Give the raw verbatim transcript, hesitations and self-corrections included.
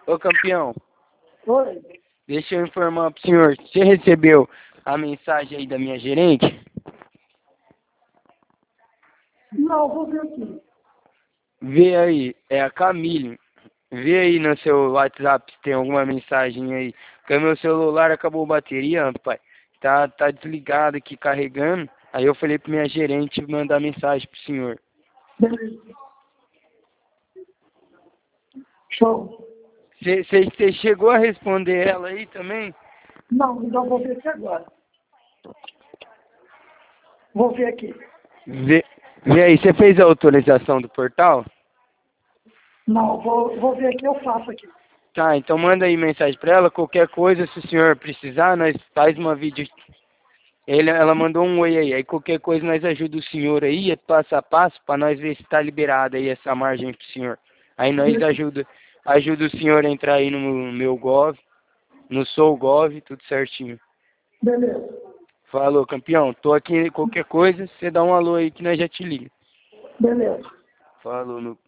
Ô campeão, Oi. deixa eu informar pro senhor, você recebeu a mensagem aí da minha gerente? Não, vou ver aqui. Vê aí, é a Camille. Vê aí no seu WhatsApp se tem alguma mensagem aí. Porque meu celular acabou a bateria, rapaz. Tá, tá desligado aqui carregando. Aí eu falei pra minha gerente mandar mensagem pro senhor. Beleza. Show. Você chegou a responder ela aí também? Não, então vou ver aqui agora. Vou ver aqui. Vê, vê aí, você fez a autorização do portal? Não, vou, vou ver aqui, eu faço aqui. Tá, então manda aí mensagem pra ela. Qualquer coisa, se o senhor precisar, nós faz uma vídeo. Ele, ela mandou um oi aí. Aí qualquer coisa nós ajuda o senhor aí, é passo a passo, pra nós ver se tá liberada aí essa margem pro senhor. Aí nós ajuda, ajuda o senhor a entrar aí no meu Gov, no Sou Gov, tudo certinho. Beleza. Falou, campeão. Tô aqui, qualquer coisa, você dá um alô aí que nós já te liga. Beleza. Falou, meu